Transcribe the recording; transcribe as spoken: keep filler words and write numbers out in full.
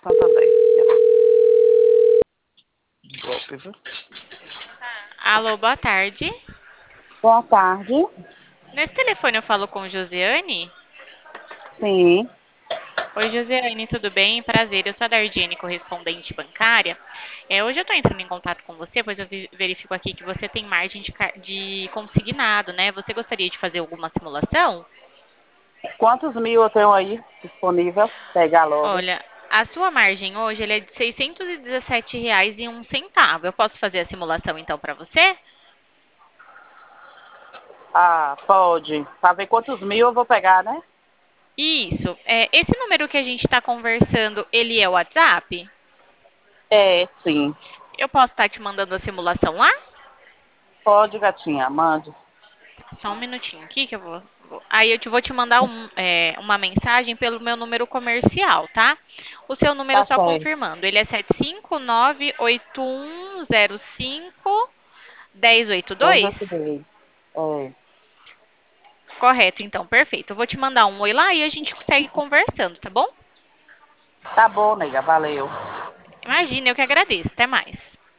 Santander. Golpe, viu? Alô, boa tarde. Boa tarde. Nesse telefone eu falo com Josiane? Sim. Oi, Josiane, tudo bem? Prazer, eu sou a Dardiane, correspondente bancária. É, hoje eu estou entrando em contato com você, pois eu vi- verifico aqui que você tem margem de, car- de consignado, né? Você gostaria de fazer alguma simulação? Quantos mil eu tenho aí disponível? Pegar logo. Olha, a sua margem hoje ela é de seiscentos e dezessete reais e um centavo. Eu posso fazer a simulação então para você? Ah, pode. Pra ver quantos mil eu vou pegar, né? Isso. É, esse número que a gente está conversando, ele é o WhatsApp? É, sim. Eu posso estar te mandando a simulação lá? Pode, gatinha, mande. Só um minutinho aqui que eu vou. vou- Aí eu te vou te mandar um, é, uma mensagem pelo meu número comercial, tá? O seu número Tá só certo. confirmando. Ele é sete cinco nove oito um zero cinco um zero oito Dois eu dois? te dei. É. Correto, então, perfeito. Eu vou te mandar um oi lá e a gente segue conversando, tá bom? Tá bom, nega, valeu. Imagina, eu que agradeço. Até mais.